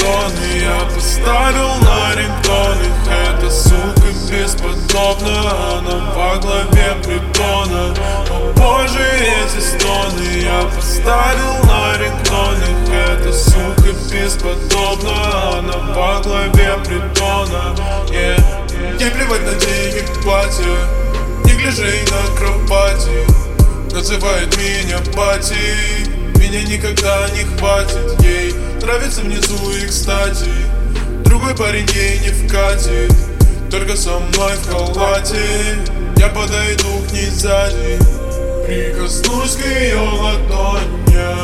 стоны я поставил на рингтоны. Эта сука бесподобна, она во главе притона. О боже, эти стоны я поставил на рингтоны. Эта сука бесподобна, она во главе притона. Ей плевать на деньги, платье, не гляжей на кровати. Называет меня пати, меня никогда не хватит. Ей нравится внизу и кстати, другой парень ей не вкатит. Только со мной в халате, я подойду к ней сзади, прикоснусь к ее ладоням.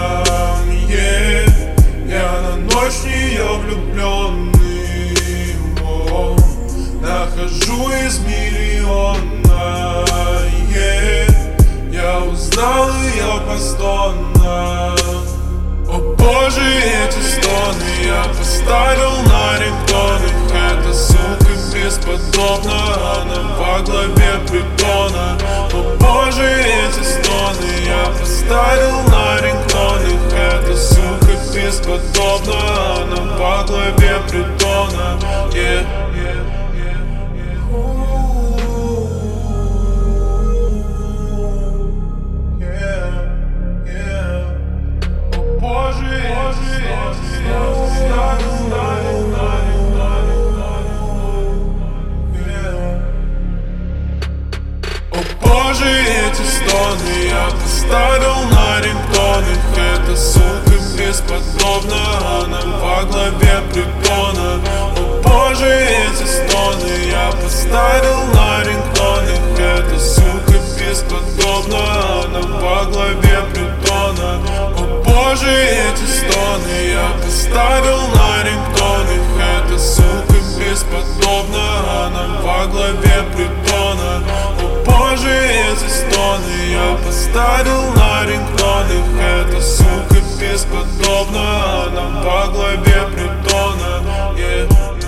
Я на ночь в нее влюбленный. Нахожу из миллиона. Я узнал ее по стонам. О боже, эти стоны я поставил на рингтоны. Эта сука бесподобна, она во главе притона. О боже, эти стоны я поставил на рингтоны. Эта сука бесподобна, она во главе притона. Боже, эти стоны я поставил на рингтоны. Эта сука бесподобна, она во главе притона. О боже, эти стоны я поставил на рингтоны. Эта сука бесподобна, она во главе притона. О боже, эти стоны я поставил на рингтоны. Эта сука бесподобна, она во главе притона. Боже, эти стоны я поставил на рингтоны. Эта сука бесподобна, она во главе притона.